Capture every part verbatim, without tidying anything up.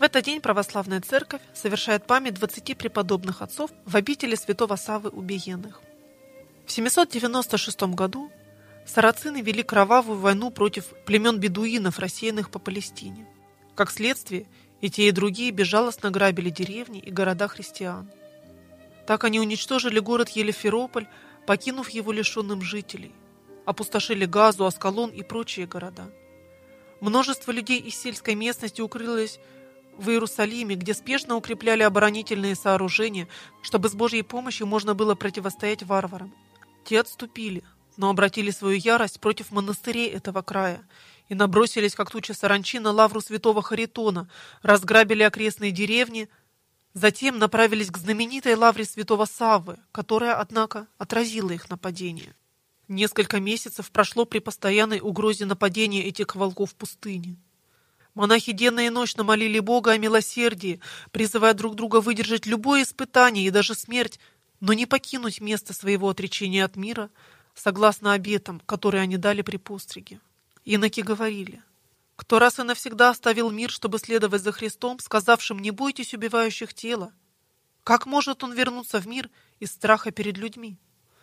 этот день православная церковь совершает память двадцати преподобных отцов в обители святого Саввы Убиенных. В семьсот девяносто шестом году сарацины вели кровавую войну против племен бедуинов, рассеянных по Палестине. Как следствие, и те, и другие безжалостно грабили деревни и города христиан. Так они уничтожили город Елеферополь, покинув его лишенным жителей, опустошили Газу, Аскалон и прочие города. Множество людей из сельской местности укрылось в Иерусалиме, где спешно укрепляли оборонительные сооружения, чтобы с Божьей помощью можно было противостоять варварам. Те отступили, но обратили свою ярость против монастырей этого края и набросились, как туча саранчи, на лавру святого Харитона, разграбили окрестные деревни, затем направились к знаменитой лавре святого Саввы, которая, однако, отразила их нападение. Несколько месяцев прошло при постоянной угрозе нападения этих волков в пустыне. Монахи денно и ночно молили Бога о милосердии, призывая друг друга выдержать любое испытание и даже смерть, но не покинуть место своего отречения от мира, согласно обетам, которые они дали при постриге. Иноки говорили: «Кто раз и навсегда оставил мир, чтобы следовать за Христом, сказавшим: не бойтесь убивающих тела, как может он вернуться в мир из страха перед людьми?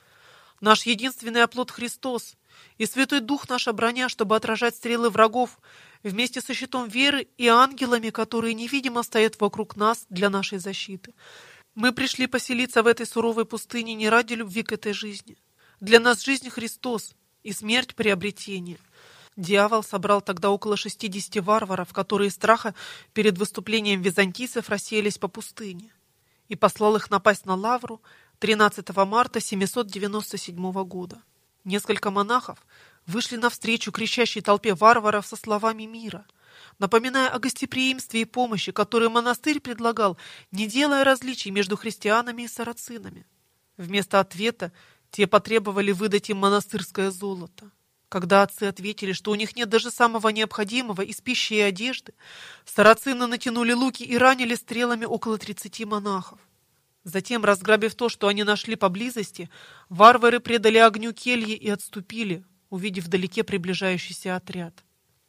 Наш единственный оплот Христос, и Святой Дух наша броня, чтобы отражать стрелы врагов, вместе со щитом веры и ангелами, которые невидимо стоят вокруг нас для нашей защиты. Мы пришли поселиться в этой суровой пустыне не ради любви к этой жизни. Для нас жизнь Христос и смерть приобретение». Дьявол собрал тогда около шестидесяти варваров, которые из страха перед выступлением византийцев рассеялись по пустыне, и послал их напасть на лавру тринадцатого марта семьсот девяносто седьмого года. Несколько монахов вышли навстречу кричащей толпе варваров со словами мира, напоминая о гостеприимстве и помощи, которые монастырь предлагал, не делая различий между христианами и сарацинами. Вместо ответа те потребовали выдать им монастырское золото. Когда отцы ответили, что у них нет даже самого необходимого из пищи и одежды, сарацины натянули луки и ранили стрелами около тридцати монахов. Затем, разграбив то, что они нашли поблизости, варвары предали огню кельи и отступили, увидев вдалеке приближающийся отряд.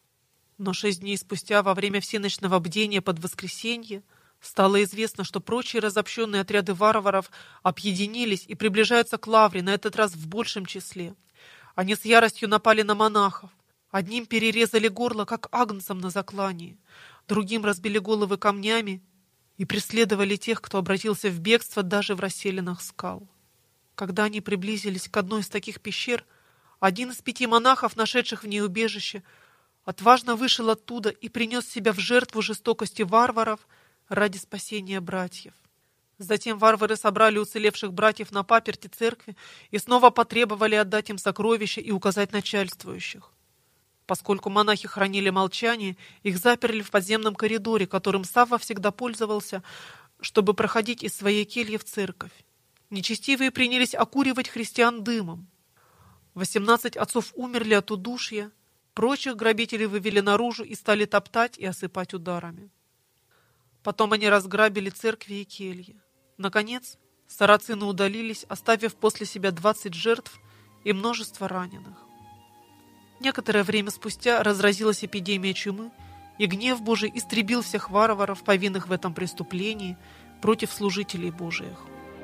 Но шесть дней спустя, во время всеночного бдения под воскресенье, стало известно, что прочие разобщенные отряды варваров объединились и приближаются к лавре, на этот раз в большем числе. Они с яростью напали на монахов. Одним перерезали горло, как агнцам на заклании, другим разбили головы камнями и преследовали тех, кто обратился в бегство даже в расселинах скал. Когда они приблизились к одной из таких пещер, один из пяти монахов, нашедших в ней убежище, отважно вышел оттуда и принес себя в жертву жестокости варваров ради спасения братьев. Затем варвары собрали уцелевших братьев на паперти церкви и снова потребовали отдать им сокровища и указать начальствующих. Поскольку монахи хранили молчание, их заперли в подземном коридоре, которым Савва всегда пользовался, чтобы проходить из своей кельи в церковь. Нечестивые принялись окуривать христиан дымом. Восемнадцать отцов умерли от удушья, прочих грабителей вывели наружу и стали топтать и осыпать ударами. Потом они разграбили церкви и кельи. Наконец, сарацины удалились, оставив после себя двадцать жертв и множество раненых. Некоторое время спустя разразилась эпидемия чумы, и гнев Божий истребил всех варваров, повинных в этом преступлении против служителей Божиих.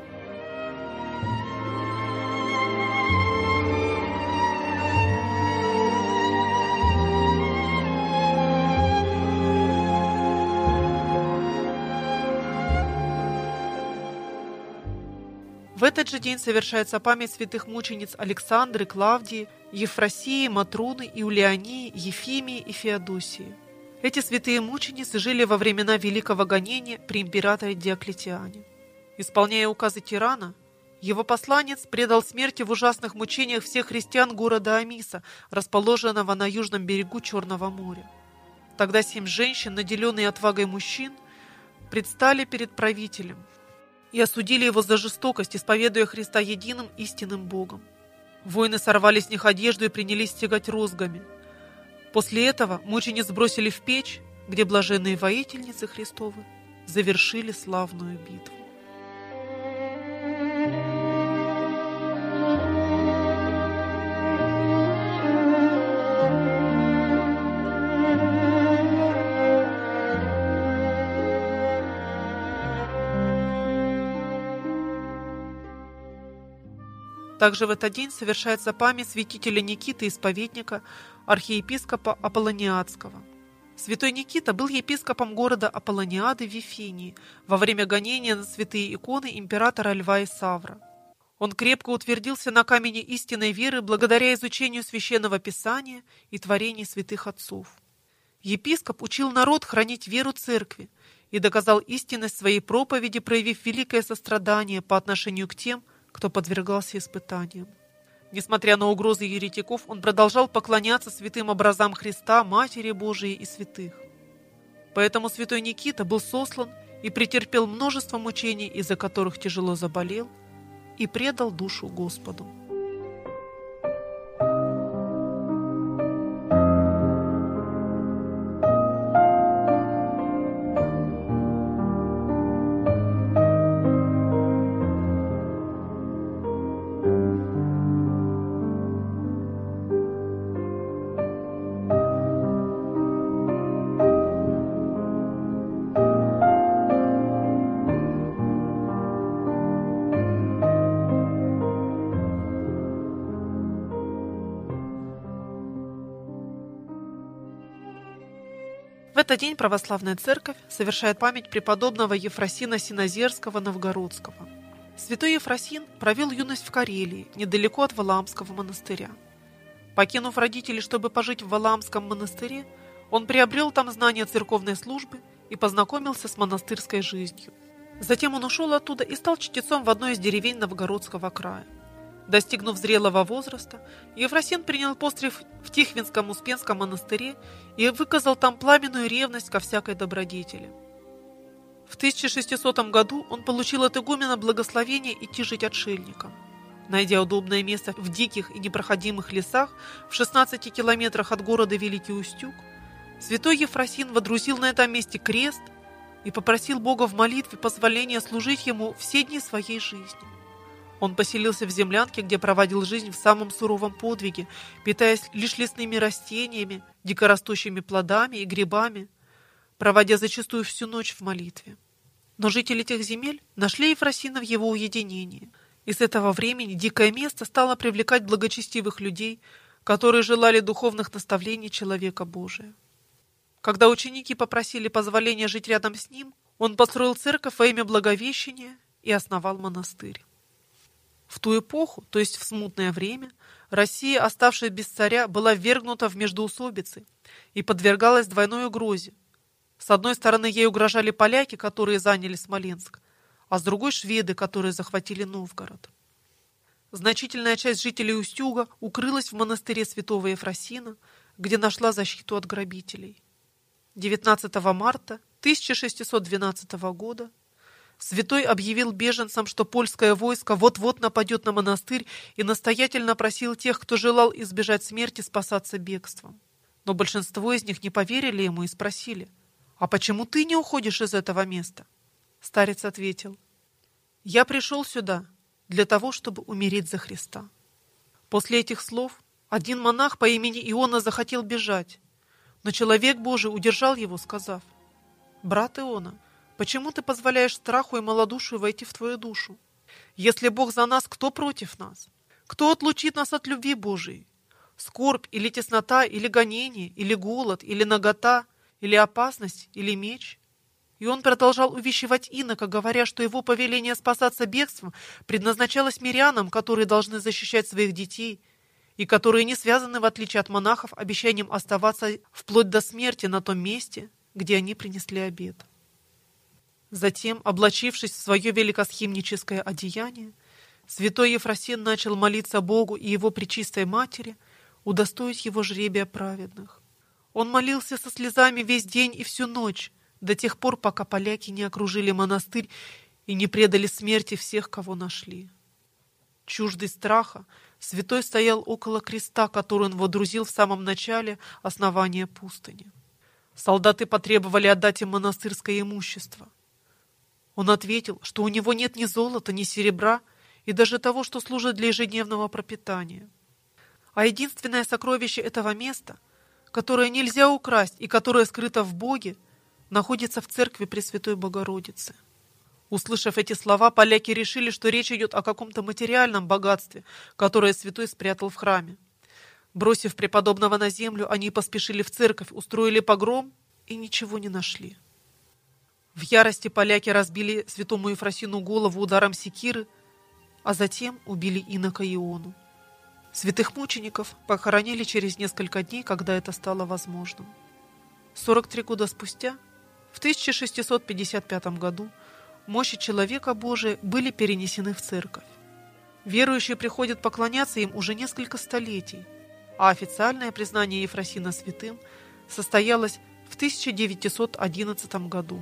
В этот же день совершается память святых мучениц Александры, Клавдии, Ефросии, Матроны, Иулиании, Ефимии и Феодосии. Эти святые мученицы жили во времена Великого гонения при императоре Диоклетиане. Исполняя указы тирана, его посланец предал смерти в ужасных мучениях всех христиан города Амиса, расположенного на южном берегу Черного моря. Тогда семь женщин, наделенные отвагой мужчин, предстали перед правителем и осудили его за жестокость, исповедуя Христа единым истинным Богом. Воины сорвали с них одежду и принялись стягать розгами. После этого мучениц бросили в печь, где блаженные воительницы Христовы завершили славную битву. Также в этот день совершается память святителя Никиты Исповедника, архиепископа Аполлониадского. Святой Никита был епископом города Аполлониады в Вифинии во время гонения на святые иконы императора Льва Исавра. Он крепко утвердился на камне истинной веры благодаря изучению священного писания и творений святых отцов. Епископ учил народ хранить веру церкви и доказал истинность своей проповеди, проявив великое сострадание по отношению к тем, кто подвергался испытаниям. Несмотря на угрозы еретиков, он продолжал поклоняться святым образам Христа, Матери Божией и святых. Поэтому святой Никита был сослан и претерпел множество мучений, из-за которых тяжело заболел и предал душу Господу. В этот день православная церковь совершает память преподобного Ефросина Синозерского Новгородского. Святой Ефросин провел юность в Карелии, недалеко от Валаамского монастыря. Покинув родителей, чтобы пожить в Валаамском монастыре, он приобрел там знания церковной службы и познакомился с монастырской жизнью. Затем он ушел оттуда и стал чтецом в одной из деревень Новгородского края. Достигнув зрелого возраста, Ефросин принял постриг в Тихвинском Успенском монастыре и выказал там пламенную ревность ко всякой добродетели. В тысяча шестисотом году он получил от игумена благословение идти жить отшельником. Найдя удобное место в диких и непроходимых лесах в шестнадцати километрах от города Великий Устюг, святой Ефросин водрузил на этом месте крест и попросил Бога в молитве позволения служить ему все дни своей жизни. Он поселился в землянке, где проводил жизнь в самом суровом подвиге, питаясь лишь лесными растениями, дикорастущими плодами и грибами, проводя зачастую всю ночь в молитве. Но жители тех земель нашли Ефросина в его уединении, и с этого времени дикое место стало привлекать благочестивых людей, которые желали духовных наставлений человека Божия. Когда ученики попросили позволения жить рядом с ним, он построил церковь во имя Благовещения и основал монастырь. В ту эпоху, то есть в смутное время, Россия, оставшаяся без царя, была ввергнута в междоусобицы и подвергалась двойной угрозе. С одной стороны, ей угрожали поляки, которые заняли Смоленск, а с другой — шведы, которые захватили Новгород. Значительная часть жителей Устюга укрылась в монастыре святого Ефросина, где нашла защиту от грабителей. девятнадцатого марта тысяча шестьсот двенадцатого года святой объявил беженцам, что польское войско вот-вот нападет на монастырь, и настоятельно просил тех, кто желал избежать смерти, спасаться бегством. Но большинство из них не поверили ему и спросили: «А почему ты не уходишь из этого места?» Старец ответил: «Я пришел сюда для того, чтобы умереть за Христа». После этих слов один монах по имени Иона захотел бежать, но человек Божий удержал его, сказав: «Брат Иона, почему ты позволяешь страху и малодушию войти в твою душу? Если Бог за нас, кто против нас? Кто отлучит нас от любви Божией? Скорбь или теснота, или гонение, или голод, или нагота, или опасность, или меч?» И он продолжал увещевать инока, говоря, что его повеление спасаться бегством предназначалось мирянам, которые должны защищать своих детей и которые не связаны, в отличие от монахов, обещанием оставаться вплоть до смерти на том месте, где они принесли обет. Затем, облачившись в свое великосхимническое одеяние, святой Ефросин начал молиться Богу и его пречистой матери удостоить его жребия праведных. Он молился со слезами весь день и всю ночь, до тех пор, пока поляки не окружили монастырь и не предали смерти всех, кого нашли. Чуждый страха, святой стоял около креста, который он водрузил в самом начале основания пустыни. Солдаты потребовали отдать им монастырское имущество. Он ответил, что у него нет ни золота, ни серебра, и даже того, что служит для ежедневного пропитания. А единственное сокровище этого места, которое нельзя украсть и которое скрыто в Боге, находится в церкви Пресвятой Богородицы. Услышав эти слова, поляки решили, что речь идет о каком-то материальном богатстве, которое святой спрятал в храме. Бросив преподобного на землю, они поспешили в церковь, устроили погром и ничего не нашли. В ярости поляки разбили святому Ефросину голову ударом секиры, а затем убили инока Иону. Святых мучеников похоронили через несколько дней, когда это стало возможным. сорок три года спустя, в тысяча шестьсот пятьдесят пятом году, мощи человека Божия были перенесены в церковь. Верующие приходят поклоняться им уже несколько столетий, а официальное признание Ефросина святым состоялось в тысяча девятьсот одиннадцатом году.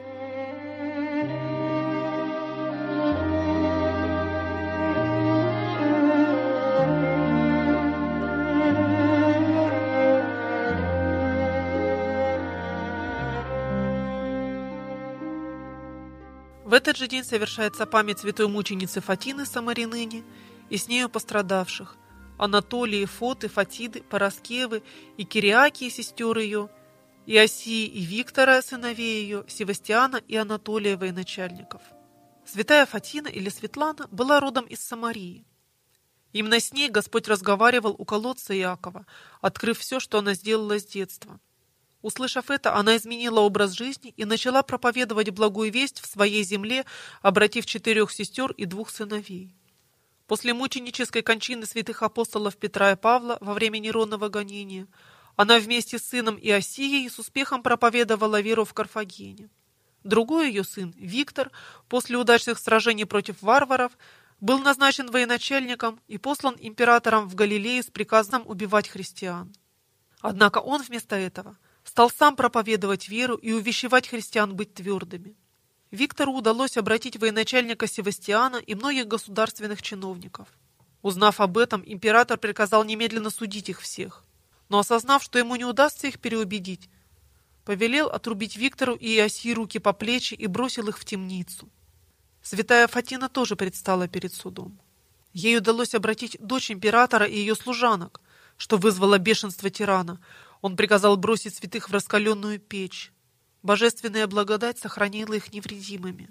В этот же день совершается память святой мученицы Фатины Самаряныни и с нею пострадавших: Анатолии, Фоты, Фатиды, Параскевы и Кириакии, сестер ее, Иосии и Виктора, сыновей ее, Севастиана и Анатолия, военачальников. Святая Фатина или Светлана была родом из Самарии. Именно с ней Господь разговаривал у колодца Иакова, открыв все, что она сделала с детства. Услышав это, она изменила образ жизни и начала проповедовать благую весть в своей земле, обратив четырех сестер и двух сыновей. После мученической кончины святых апостолов Петра и Павла во время Неронова гонения она вместе с сыном Иосией с успехом проповедовала веру в Карфагене. Другой ее сын, Виктор, после удачных сражений против варваров, был назначен военачальником и послан императором в Галилею с приказом убивать христиан. Однако он вместо этого стал сам проповедовать веру и увещевать христиан быть твердыми. Виктору удалось обратить военачальника Севастиана и многих государственных чиновников. Узнав об этом, император приказал немедленно судить их всех. Но осознав, что ему не удастся их переубедить, повелел отрубить Виктору и Иосии руки по плечи и бросил их в темницу. Святая Фатина тоже предстала перед судом. Ей удалось обратить дочь императора и ее служанок, что вызвало бешенство тирана. Он приказал бросить святых в раскаленную печь. Божественная благодать сохранила их невредимыми.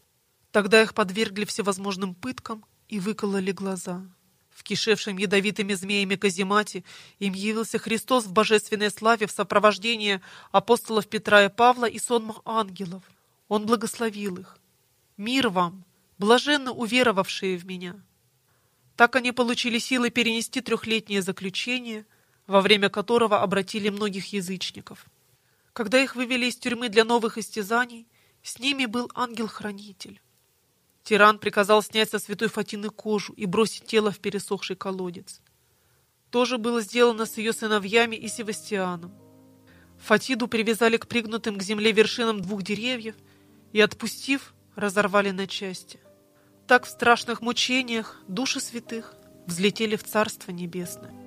Тогда их подвергли всевозможным пыткам и выкололи глаза. В кишевшем ядовитыми змеями каземате им явился Христос в божественной славе в сопровождении апостолов Петра и Павла и сонмах ангелов. Он благословил их. «Мир вам, блаженны уверовавшие в меня». Так они получили силы перенести трехлетнее заключение, во время которого обратили многих язычников. Когда их вывели из тюрьмы для новых истязаний, с ними был ангел-хранитель. Тиран приказал снять со святой Фатины кожу и бросить тело в пересохший колодец. То же было сделано с ее сыновьями и Севастианом. Фатиду привязали к пригнутым к земле вершинам двух деревьев и, отпустив, разорвали на части. Так в страшных мучениях души святых взлетели в Царство Небесное.